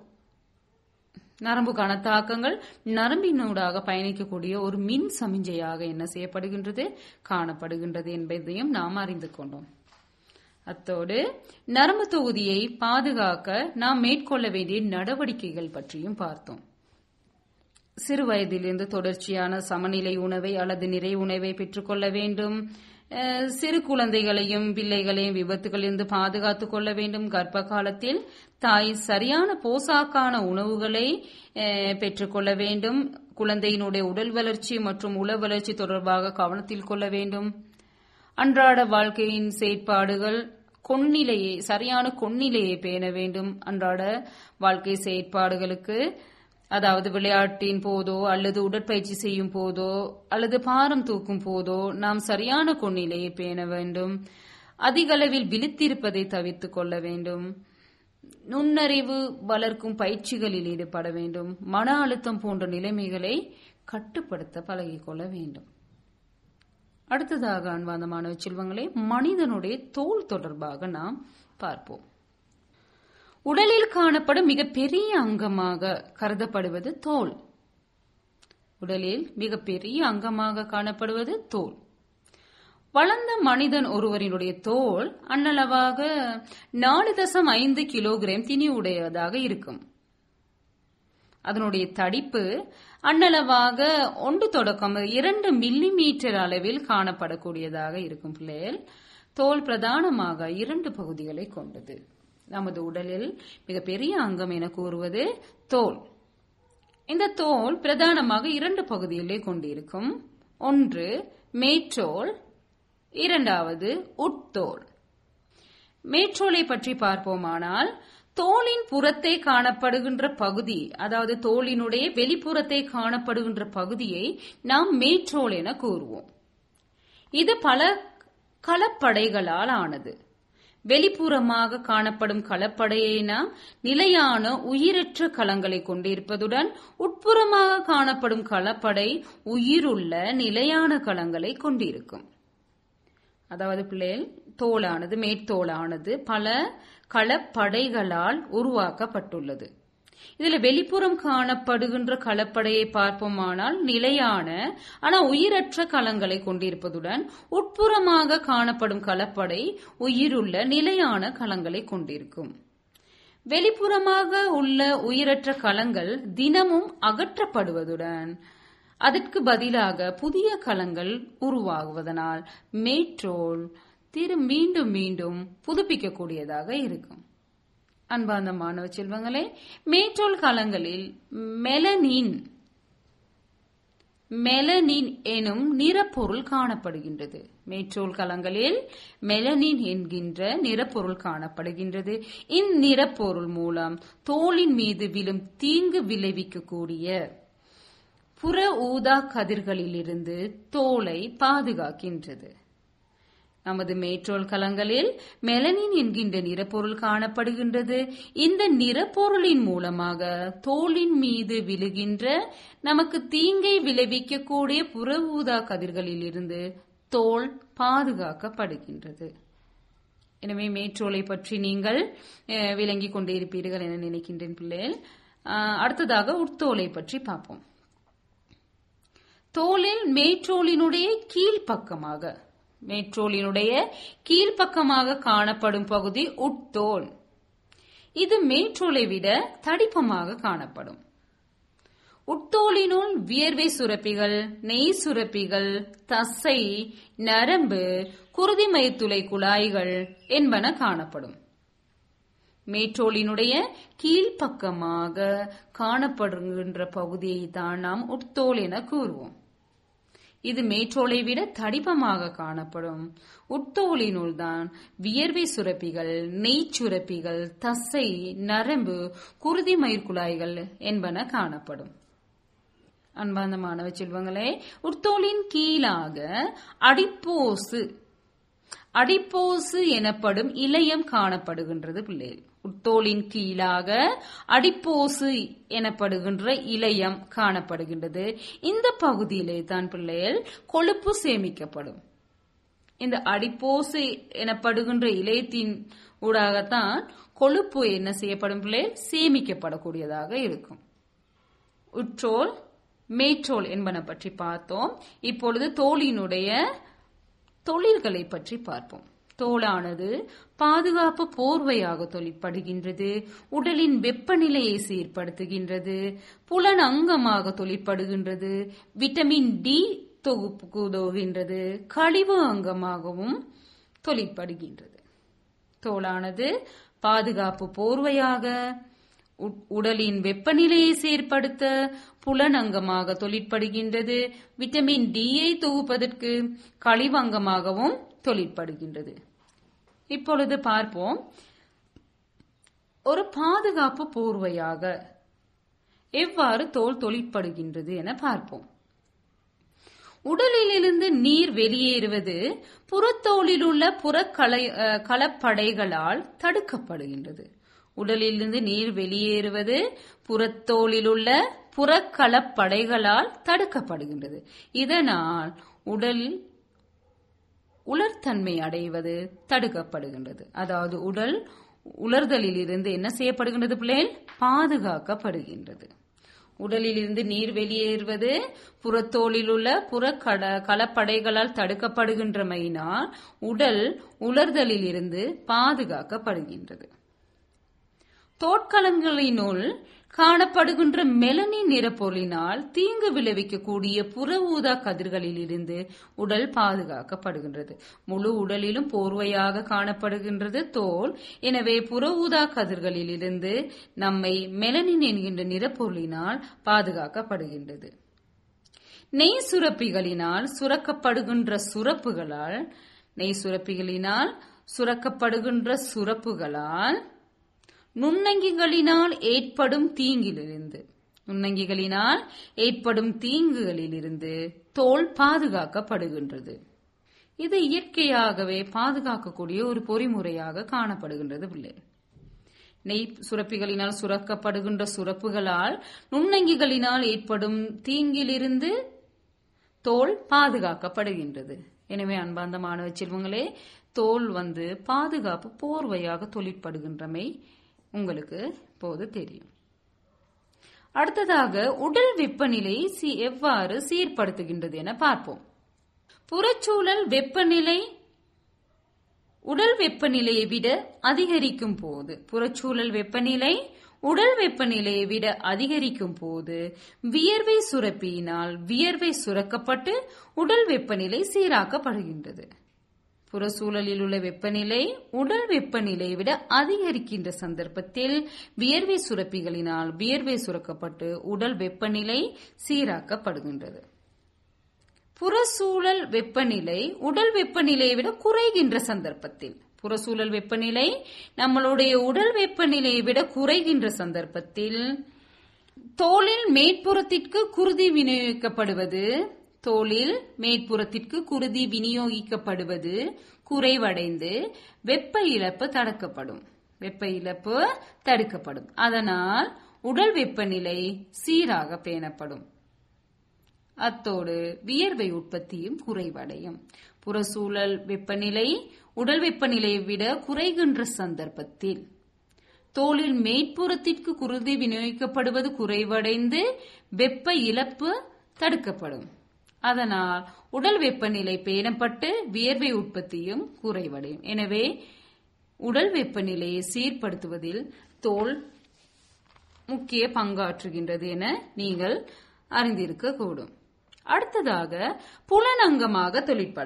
நரம்பு கனத்தாக்கங்கள் நரம்பினூடாக பயணிக்கக்கூடிய ஒரு மின் சமிஞ்சையாக என்ன செய்யப்படுகின்றது, காணப்படுகின்றது என்பதையும் நாம் அறிந்து கொண்டோம். அத்தோடு நரம்பு தொகுதியை பாதுகாக்க நாம் மேற்கொள்ள வேண்டிய நடவடிக்கைகள் பற்றியும் பார்த்தோம். சிறு வயதிலிருந்து தொடர்ச்சியான சமநிலை உணவை அல்லது நிறை உணவை பெற்றுக்கொள்ள வேண்டும். சிறு குழந்தைகளையும் பிள்ளைகளையும் விபத்துகளிலிருந்து பாதுகாத்துக் கொள்ள வேண்டும். கர்ப்ப காலத்தில் தாய் சரியான போசாக்கான உணவுகளை பெற்றுக்கொள்ள வேண்டும். குழந்தையினுடைய உடல் வளர்ச்சி மற்றும் உள வளர்ச்சி தொடர்பாக கவனத்தில் கொள்ள வேண்டும். அன்றாட வாழ்க்கையின் செயற்பாடுகள் சரியான கொன்னிலையை பேண வேண்டும். அன்றாட வாழ்க்கை செயற்பாடுகளுக்கு, அதாவது விளையாட்டின் போதோ அல்லது உடற்பயிற்சி செய்யும் போதோ அல்லது பாரம் தூக்கும் போதோ நாம் சரியான கொன்னிலையை பேண வேண்டும். அதிக அளவில் விழித்திருப்பதை தவிர்த்துக் கொள்ள வேண்டும். நுண்ணறிவு வளர்க்கும் பயிற்சிகளில் ஈடுபட வேண்டும். மன அழுத்தம் போன்ற நிலைமைகளை கட்டுப்படுத்த பழகிக்கொள்ள வேண்டும். அடுத்ததாக அன்பார்ந்த மாணவ செல்வங்களே, மனிதனுடைய தோல் தொடர்பாக நாம் பார்ப்போம். உடலில் காணப்படும் மிகப்பெரிய அங்கமாக கருதப்படுவது தோல். உடலில் மிகப்பெரிய அங்கமாக காணப்படுவது தோல். வளர்ந்த மனிதன் ஒருவரினுடைய தோல் அன்னளவாக 4.5 கிலோகிராம் திணி உடையதாக இருக்கும். அதனுடைய தடிப்பு அன்னளவாக 1 தொடக்கம் 2 மில்லிமீட்டர் அளவில் காணப்படக்கூடியதாக இருக்கும். பிள்ளைகள், தோல் பிரதானமாக 2 பகுதிகளை கொண்டது. நமது உடலில் மிகப்பெரிய அங்கம் என கூறுவது தோல். இந்த தோல் பிரதானமாக 2 பகுதிகளை கொண்டிருக்கும். ஒன்று மேற்றோல், இரண்டாவது உட்தோல். மேற்றோலை பற்றி பார்ப்போமானால், தோலின் புறத்தை காணப்படுகின்ற பகுதி, அதாவது தோலினுடைய வெளிப்புறத்தை காணப்படுகின்ற பகுதியை நாம் மேற்றோல் என கூறுவோம். இது பல களப்படைகளால் ஆனது. வெளிப்புறமாக காணப்படும் களப்படையை நாம் நிலையான உயிரற்ற களங்களை கொண்டிருப்பதுடன், உட்புறமாக காணப்படும் களப்படை உயிருள்ள நிலையான களங்களை கொண்டிருக்கும். அதாவது பிள்ளைகள், தோலானது, மேற்தோலானது பல களப்படைகளால் உருவாக்கப்பட்டுள்ளது. இதுல வெளிப்புறம் காணப்படுகின்ற களப்படையை பார்ப்போமானால் நிலையான ஆனால் உயிரற்ற களங்களை கொண்டிருப்பதுடன், உட்புறமாக காணப்படும் களப்படை உயிருள்ள நிலையான களங்களை கொண்டிருக்கும். வெளிப்புறமாக உள்ள உயிரற்ற கலங்கள் தினமும் அகற்றப்படுவதுடன் அதற்கு பதிலாக புதிய கலங்கள் உருவாகுவதனால் மேட்ரோல் மீண்டும் மீண்டும் புதுப்பிக்கக்கூடியதாக இருக்கும். அன்பார்ந்த மாணவ செல்வங்களே, மேட்ரோல் கலங்களில் மெலனின் எனும் நிறப்பொருள் காணப்படுகின்றது. மேட்ரோல் கலங்களில் மெலனின் என்கின்ற நிறப்பொருள் காணப்படுகின்றது. இந்நிறப்பொருள் மூலம் தோலின் மீது விழும் தீங்கு விளைவிக்கக்கூடிய புற ஊதா கதிர்களிலிருந்து தோலை பாதுகாக்கின்றது. நமது மேட்ரோல் கலங்களில் மெலனின் என்கின்ற நிறப்பொருள் காணப்படுகின்றது. இந்த நிறப்பொருளின் மூலமாக தோலின் மீது விழுகின்ற நமக்கு தீங்கை விளைவிக்கக்கூடிய புற ஊதா கதிர்களில் இருந்து தோல் பாதுகாக்கப்படுகின்றது. எனவே மேட்ரோலை பற்றி நீங்கள் விளங்கிக் கொண்டே இருப்பீர்கள் என நினைக்கின்றேன் பிள்ளைகள். அடுத்ததாக உட்தோலை பற்றி பார்ப்போம். தோலில் மேட்ரோலினுடைய கீழ்ப்பக்கமாக காணப்படும் பகுதி உட்தோல். இது மேட்ரோலை விட தடிப்பமாக காணப்படும். உட்தோலினுள் வியர்வை சுரப்பிகள், நெய் சுரப்பிகள், தசை, நரம்பு, குருதிமயத்துளை குழாய்கள் என்பன காணப்படும். மேட்ரோலினுடைய கீழ்ப்பக்கமாக காணப்படுகின்ற பகுதியை தான் நாம் உட்தோல் என கூறுவோம். இது மேட்ரோலை விட தடிப்பமாக காணப்படும். உட்தோலினுள் தான் வியர்வை சுரப்பிகள், நெய் சுரப்பிகள், தசை, நரம்பு, குருதி மயிர்குழாய்கள் என்பன காணப்படும். அன்பார்ந்த மாணவ செல்வங்களே, உட்தோலின் கீழாக அடிப்போசு எனப்படும் இழையம் காணப்படுகின்றது பிள்ளைகள். உட்தோலின் கீழாக அடிப்போசு எனப்படுகின்ற இழையம் காணப்படுகின்றது. இந்த பகுதியிலே தான் பிள்ளைகள் கொழுப்பு சேமிக்கப்படும். இந்த அடிப்போசு எனப்படுகின்ற இழையத்தின் ஊடாகத்தான் கொழுப்பு என்ன செய்யப்படும் பிள்ளைகள் சேமிக்கப்படக்கூடியதாக இருக்கும். உட்தோல், மேட்ரோல் என்பன பற்றி பார்த்தோம். இப்பொழுது தோலினுடைய தொழில்களை பற்றி பார்ப்போம். தோலானது பாதுகாப்பு போர்வையாக தொழிற்படுகின்றது, உடலின் வெப்பநிலையை சீர்படுத்துகின்றது, புலன் அங்கமாக தொழிற்படுகின்றது, விட்டமின் டி தொகுப்புக்கு உதவுகின்றது, கழிவு அங்கமாகவும் தொழிற்படுகின்றது. தோலானது பாதுகாப்பு போர்வையாக, உடலின் வெப்பநிலையை சீர்படுத்த புலனங்கமாக தொழிற்படுகின்றது, விட்டமின் டியை தொகுப்பதற்கு கழிவங்கமாகவும் தொழிற்படுகின்றது. இப்பொழுது பார்ப்போம், ஒரு பாதுகாப்பு போர்வையாக எவ்வாறு தோல் தொழிற்படுகின்றது என பார்ப்போம். உடலிலிருந்து நீர் வெளியேறுவது புறத்தோலில் உள்ள களப்படைகளால் தடுக்கப்படுகின்றது. உடலிலிருந்து நீர் வெளியேறுவது புறத்தோலில் உள்ள புறக்களப்படைகளால் தடுக்கப்படுகின்றது. இதனால் உடலில் உலர்த்தன்மை அடைவது தடுக்கப்படுகின்றது. அதாவது உடல் உலர்தலில் இருந்து என்ன செய்யப்படுகின்றது பிள்ளைகள்? பாதுகாக்கப்படுகின்றது. உடலில் இருந்து நீர் வெளியேறுவது புறத்தோலில் உள்ள களப்படைகளால் தடுக்கப்படுகின்றமையினால் உடல் உலர்தலில் இருந்து பாதுகாக்கப்படுகின்றது. தோட்கலங்களினுள் காணப்படுகின்ற மெலனின் நிறப்பொருளினால் தீங்கு விளைவிக்கக்கூடிய புற ஊதா கதிர்களில் இருந்து உடல் பாதுகாக்கப்படுகின்றது. முழு உடலிலும் போர்வையாக காணப்படுகின்றது தோல். எனவே புற ஊதா கதிர்களில் இருந்து நம்மை மெலனின் என்கின்ற நிறப்பொருளினால் பாதுகாக்கப்படுகின்றது. நெய் சுரப்பிகளினால் சுரக்கப்படுகின்ற நுண்ணங்கிகளினால் ஏற்படும் தீங்குகளிலிருந்து தோல் பாதுகாக்கப்படுகின்றது. இது இயற்கையாகவே பாதுகாக்கக்கூடிய ஒரு பொறிமுறையாக காணப்படுகின்றது பிள்ளை. நெய் சுரப்பிகளினால் சுரக்கப்படுகின்ற சுரப்புகளால் நுண்ணங்கிகளினால் ஏற்படும் தீங்கிலிருந்து தோல் பாதுகாக்கப்படுகின்றது. எனவே அன்பார்ந்த மாணவ செல்வங்களே, தோல் பாதுகாப்பு போர்வையாக தொழிற்படுகின்றமை உங்களுக்கு இப்போது தெரியும். அடுத்ததாக உடல் வெப்பநிலை எவ்வாறு சீர்படுத்துகின்றது என பார்ப்போம். புறச்சூழல் வெப்பநிலை உடல் வெப்பநிலையை விட அதிகரிக்கும் போது, புறச்சூழல் வெப்பநிலை உடல் வெப்பநிலையை விட அதிகரிக்கும் போது வியர்வை சுரப்பியினால் வியர்வை சுரக்கப்பட்டு உடல் வெப்பநிலை சீராக்கப்படுகின்றது. புறச்சூழலில் உள்ள வெப்பநிலை உடல் வெப்பநிலையை விட அதிகரிக்கின்ற சந்தர்ப்பத்தில் வியர்வை சுரப்பிகளினால் வியர்வை சுரக்கப்பட்டு உடல் வெப்பநிலை சீராக்கப்படுகின்றது. புறச்சூழல் வெப்பநிலை உடல் வெப்பநிலையை விட குறைகின்ற சந்தர்ப்பத்தில், புறச்சூழல் வெப்பநிலை நம்மளுடைய உடல் வெப்பநிலையை விட குறைகின்ற சந்தர்ப்பத்தில் தோலில் மேற்புறத்திற்கு குருதி விநியோகிக்கப்படுவது குறைவடைந்து வெப்ப இழப்பு தடுக்கப்படும். அதனால் உடல் வெப்பநிலை சீராக பேணப்படும். அத்தோடு வியர்வை உற்பத்தியும் குறைவடையும். புறச்சூழல் வெப்பநிலை உடல் வெப்பநிலையை விட குறைகின்ற சந்தர்ப்பத்தில் தோலில் மேற்புறத்திற்கு குருதி விநியோகிக்கப்படுவது குறைவடைந்து வெப்ப இழப்பு தடுக்கப்படும். அதனால் உடல் வெப்பநிலை பேணப்பட்டு வியர்வை உற்பத்தியும் குறைவடையும். எனவே உடல் வெப்பநிலையை சீர்படுத்துவதில் தோல் முக்கிய பங்காற்றுகின்றது என நீங்கள் அறிந்திருக்கக்கூடும். அடுத்ததாக புலனங்கமாக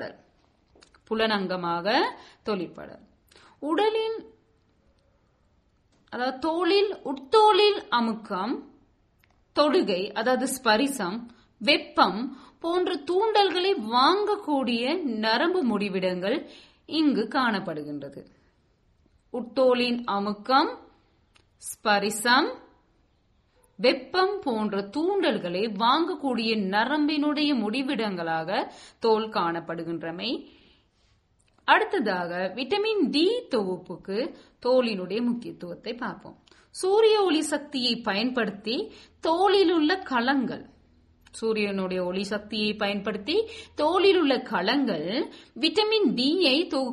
தொழிற்படல். உடலில் அதாவது தோலில் உட்தோலில் அமுக்கம், தொடுகை அதாவது ஸ்பரிசம், வெப்பம் போன்ற தூண்டல்களை வாங்கக்கூடிய நரம்பு முடிவிடங்கள் இங்கு காணப்படுகின்றது. உட்தோலின் அமுக்கம், ஸ்பரிசம், வெப்பம் போன்ற தூண்டல்களை வாங்கக்கூடிய நரம்பினுடைய முடிவிடங்களாக தோல் காணப்படுகின்றமை. அடுத்ததாக விட்டமின் டி தொகுப்புக்கு தோலினுடைய முக்கியத்துவத்தை பார்ப்போம். சூரிய ஒளி சக்தியை பயன்படுத்தி தோலில் உள்ள களங்கள், சூரியனுடைய ஒளி சக்தியை பயன்படுத்தி தோலில் உள்ள களங்கள் விட்டமின் டியை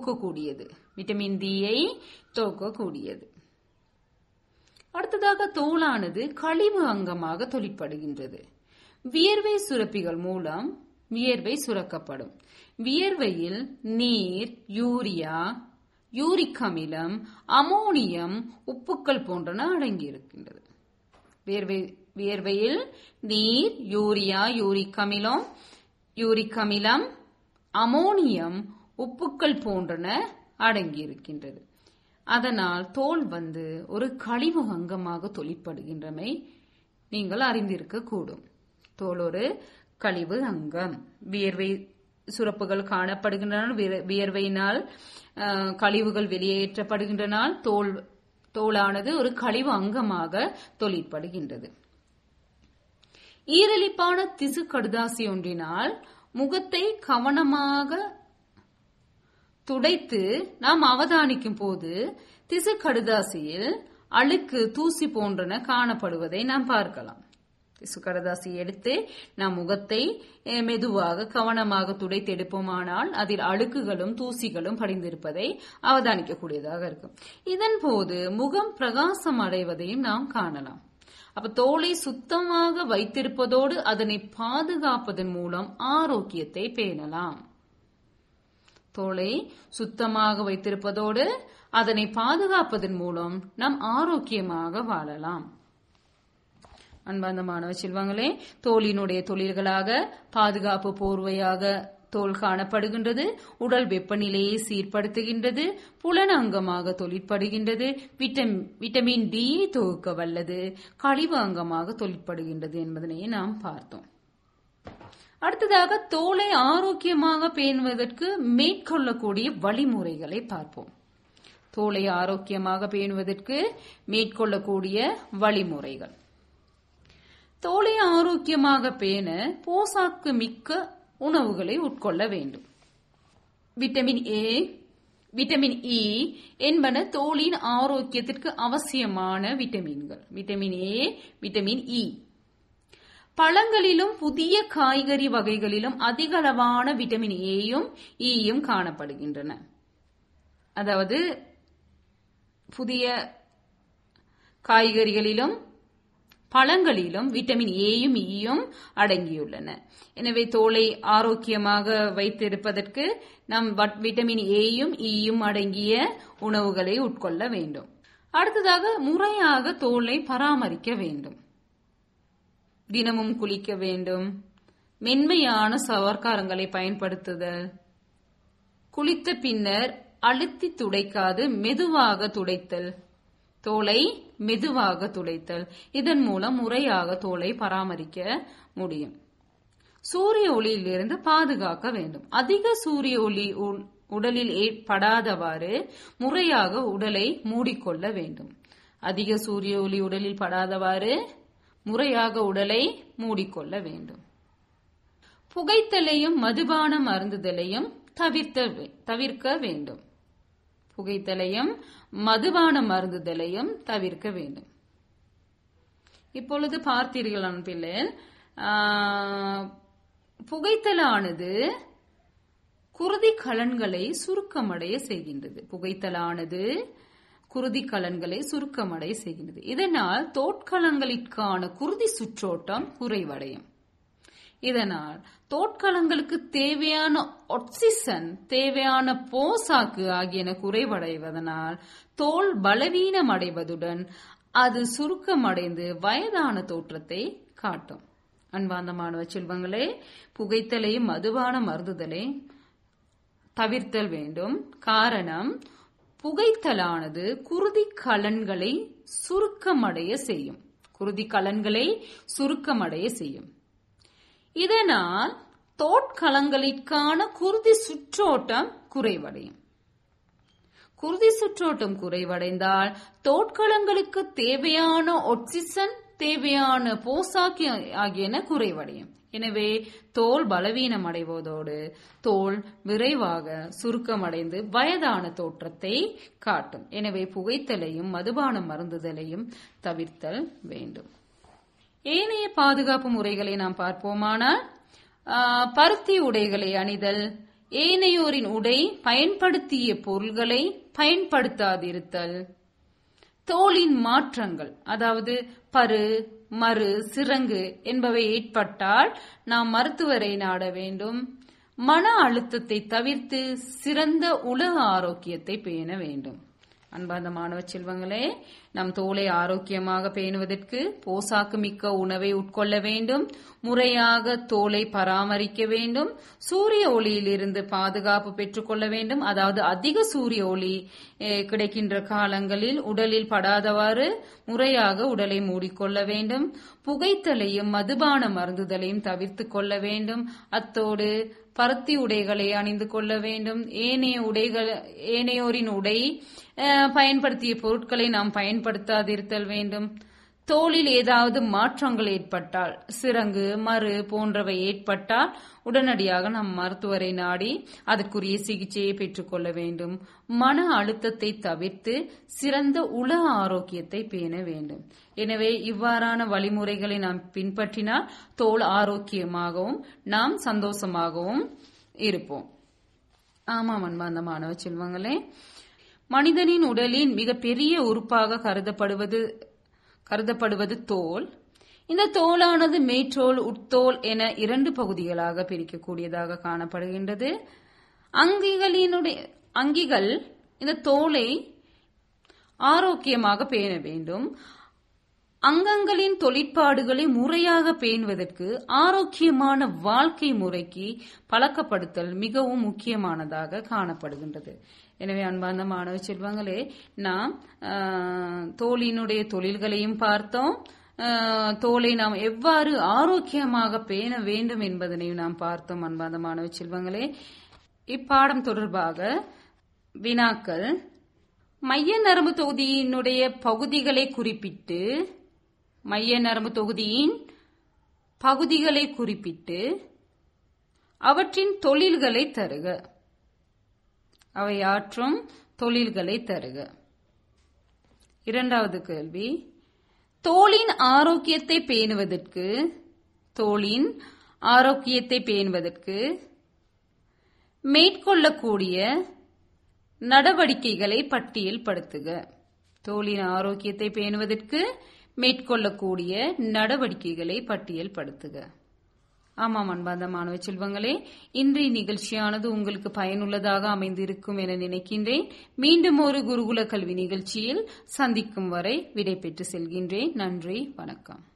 தொகுக்கக்கூடியது. அடுத்ததாக தோலானது கழிவு அங்கமாக தொழிற்படுகின்றது. வியர்வை சுரப்பிகள் மூலம் வியர்வை சுரக்கப்படும். வியர்வையில் நீர், யூரியா, யூரிக் அமிலம், அமோனியம், உப்புக்கள் போன்றன அடங்கியிருக்கின்றது. வியர்வையில் நீர், யூரியா, யூரிக் அமிலம், அமோனியம், உப்புக்கள் போன்றன அடங்கியிருக்கின்றது. அதனால் தோல் ஒரு கழிவு அங்கமாக தொழிற்படுகின்றமை நீங்கள் அறிந்திருக்க கூடும். தோல் ஒரு கழிவு அங்கம். வியர்வை சுரப்புகள் காணப்படுகின்றன, வியர்வையினால் கழிவுகள் வெளியேற்றப்படுகின்றனால் தோலானது ஒரு கழிவு அங்கமாக தொழிற்படுகின்றது. ஈரலிப்பான திசு கடுதாசி ஒன்றினால் முகத்தை கவனமாக துடைத்து நாம் அவதானிக்கும் போது திசு கடுதாசியில் அழுக்கு, தூசி போன்றன காணப்படுவதை நாம் பார்க்கலாம். திசு கடுதாசி எடுத்து நாம் முகத்தை மெதுவாக கவனமாக துடைத்து எடுப்போமானால் அதில் அழுக்குகளும் தூசிகளும் படிந்திருப்பதை அவதானிக்கக்கூடியதாக இருக்கும். இதன் போது முகம் பிரகாசம் அடைவதையும் நாம் காணலாம். அப்ப தோலை சுத்தமாக வைத்திருப்பதோடு அதனை பாதுகாப்பதன் மூலம் ஆரோக்கியத்தை பேணலாம். தோலை சுத்தமாக வைத்திருப்பதோடு அதனை பாதுகாப்பதன் மூலம் நாம் ஆரோக்கியமாக வாழலாம். அன்பார்ந்த மாணவ செல்வங்களே, தோலினுடைய தொழில்களாக பாதுகாப்பு போர்வையாக தோல் காணப்படுகின்றது. உடல் வெப்பநிலையை சீர்படுத்துகின்றது. புலன அங்கமாக தொழிற்படுகின்றது. விட்டமின் டி தொகுக்க வல்லது. கழிவு அங்கமாக தொழிற்படுகின்றது என்பதனை நாம் பார்த்தோம். அடுத்ததாக தோலை ஆரோக்கியமாக பேணுவதற்கு மேற்கொள்ளக்கூடிய வழிமுறைகளை பார்ப்போம். தோலை ஆரோக்கியமாக பேணுவதற்கு மேற்கொள்ளக்கூடிய வழிமுறைகள். தோலை ஆரோக்கியமாக பேண போசாக்கு மிக்க உணவுகளை உட்கொள்ள வேண்டும். விட்டமின் இ என்பன தோலின் ஆரோக்கியத்திற்கு அவசியமான விட்டமின்கள். Vitamin A, vitamin E. பழங்களிலும் புதிய காய்கறி வகைகளிலும் அதிக அளவான விட்டமின் ஏயும் ஈயும் காணப்படுகின்றன. அதாவது புதிய காய்கறிகளிலும் பழங்களிலும் விட்டமின் ஏயும் ஈயும் அடங்கியுள்ளன. எனவே தோலை ஆரோக்கியமாக வைத்திருப்பதற்கு நாம் விட்டமின் ஏயும் ஈயும் அடங்கிய உணவுகளை உட்கொள்ள வேண்டும். அடுத்ததாக முறையாக தோலை பராமரிக்க வேண்டும். தினமும் குளிக்க வேண்டும். மென்மையான சவர்க்காரங்களை பயன்படுத்துதல். குளித்த பின்னர் அழுத்தி துடைக்காது மெதுவாக துடைத்தல். தோலை மெதுவாக துடைத்தல். இதன் மூலம் முறையாக தோலை பராமரிக்க முடியும். சூரிய ஒளியிலிருந்து பாதுகாக்க வேண்டும். அதிக சூரிய ஒளி உடலில் படாதவாறு முறையாக உடலை மூடிக்கொள்ள வேண்டும். அதிக சூரிய ஒளி உடலில் படாதவாறு முறையாக உடலை மூடிக்கொள்ள வேண்டும். புகைத்தலையும் மதுபானம் அருந்துதலையும் தவிர்க்க வேண்டும். புகைத்தலையும் மதுபானம் அருந்துதலையும் தவிர்க்க வேண்டும். இப்பொழுது பார்த்தீர்கள் அன்பில், புகைத்தலானது குருதி கலன்களை சுருக்கமடைய செய்கின்றது. புகைத்தலானது குருதி கலன்களை சுருக்கமடைய செய்கின்றது. இதனால் தோட்கலங்களிற்கான குருதி சுற்றோட்டம் குறைவடையும். இதனால் தோட்கலங்களுக்கு தேவையான ஆக்சிஜன், தேவையான போசாக்கு ஆகியன குறைவடைவதனால் தோல் பலவீனம் அடைவதுடன் அது சுருக்கமடைந்து வயதான தோற்றத்தை காட்டும். அன்பார்ந்த மாணவ செல்வங்களே, புகைத்தலையும் மதுபானம் அருந்துதலை தவிர்த்தல் வேண்டும். காரணம், புகைத்தலானது குருதி கலன்களை சுருக்கமடைய செய்யும். குருதி கலன்களை சுருக்கமடைய செய்யும். இதனால் தோட்கலங்களுக்கான குருதி சுற்றோட்டம் குறைவடையும். குருதி சுற்றோட்டம் குறைவடைந்தால் தோட்கலங்களுக்கு தேவையான ஆக்சிஜன், தேவையான போசாக்கு ஆகியன குறைவடையும். எனவே தோல் பலவீனம் அடைவதோடு தோல் விரைவாக சுருக்கமடைந்து வயதான தோற்றத்தை காட்டும். எனவே புகைத்தலையும் மதுபானம் அருந்துதலையும் தவிர்த்தல் வேண்டும். ஏனைய பாதுகாப்பு முறைகளை நாம் பார்ப்போமானால், பருத்தி உடைகளை அணிதல், ஏனையோரின் உடை பயன்படுத்திய பொருள்களை பயன்படுத்தாதிருத்தல், தோலின் மாற்றங்கள் அதாவது பரு, மறு, சிரங்கு என்பவை ஏற்பட்டால் நாம் மருத்துவரை நாட வேண்டும். மன அழுத்தத்தை தவிர்த்து சிறந்த உலக ஆரோக்கியத்தை பேண வேண்டும். அன்பார்ந்த மாணவ செல்வங்களே, நம் தோலை ஆரோக்கியமாக பேணுவதற்கு போசாக்கு மிக்க உணவை உட்கொள்ள வேண்டும். முறையாக தோலை பராமரிக்க வேண்டும். சூரிய ஒளியிலிருந்து பாதுகாப்பு பெற்றுக்கொள்ள வேண்டும். அதாவது அதிக சூரிய ஒளி கிடைக்கின்ற காலங்களில் உடலில் படாதவாறு முறையாக உடலை மூடிக்கொள்ள வேண்டும். புகைத்தலையும் மதுபானம் அருந்துதலையும் தவிர்த்து கொள்ள வேண்டும். அத்தோடு பருத்தி உடைகளை அணிந்து கொள்ள வேண்டும். ஏனையோரின் உடை பயன்படுத்திய பொருட்களை நாம் பயன்படுத்தாதிருத்தல் வேண்டும். தோலில் ஏதாவது மாற்றங்கள் ஏற்பட்டால், சிரங்கு, மறு போன்றவை ஏற்பட்டால் உடனடியாக நாம் மருத்துவரை நாடி அதற்குரிய சிகிச்சையை பெற்றுக்கொள்ள வேண்டும். மன அழுத்தத்தை தவிர்த்து சிறந்த உள ஆரோக்கியத்தை பேண வேண்டும். எனவே இவ்வாறான வழிமுறைகளை நாம் பின்பற்றினால் தோல் ஆரோக்கியமாகவும் நாம் சந்தோஷமாகவும் இருப்போம். ஆமாம் அன்பார்ந்த மாணவ செல்வங்களே, மனிதனின் உடலின் மிகப்பெரிய உறுப்பாக கருதப்படுவது தோல். இந்த தோலானது மேற்றோல், உட்தோல் என 2 பகுதிகளாக பிரிக்கக்கூடியதாக காணப்படுகின்றது. அங்கிகள் இந்த தோலை ஆரோக்கியமாக பேண வேண்டும். அங்கங்களின் தொழிற்பாடுகளை முறையாக பேணுவதற்கு ஆரோக்கியமான வாழ்க்கை முறைக்கு பழக்கப்படுத்தல் மிகவும் முக்கியமானதாக காணப்படுகின்றது. எனவே அன்பார்ந்த மாணவ செல்வங்களே, நாம் தோலினுடைய தொழில்களையும் பார்த்தோம். தோலை நாம் எவ்வாறு ஆரோக்கியமாக பேண வேண்டும் என்பதனையும் நாம் பார்த்தோம். அன்பார்ந்த மாணவ செல்வங்களே, இப்பாடம் தொடர்பாக வினாக்கள்: மைய நரம்பு தொகுதியினுடைய பகுதிகளை குறிப்பிட்டு, மைய நரம்பு தொகுதியின் பகுதிகளை குறிப்பிட்டு அவற்றின் தொழில்களை தருக. அவை ஆற்றும் தொழில்களை தருக. இரண்டாவது கேள்வி: தோலின் ஆரோக்கியத்தை பேணுவதற்கு மேற்கொள்ளக்கூடிய நடவடிக்கைகளை பட்டியல் படுத்துக. தோலின் ஆரோக்கியத்தை பேணுவதற்கு மேற்கொள்ளக்கூடிய நடவடிக்கைகளை பட்டியல்படுத்துக. ஆமாம் அன்பார்ந்த மாணவ செல்வங்களே, இன்றைய நிகழ்ச்சியானது உங்களுக்கு பயனுள்ளதாக அமைந்திருக்கும் என நினைக்கின்றேன். மீண்டும் ஒரு குருகுல கல்வி நிகழ்ச்சியில் சந்திக்கும் வரை விடை பெற்று செல்கின்றேன். நன்றி, வணக்கம்.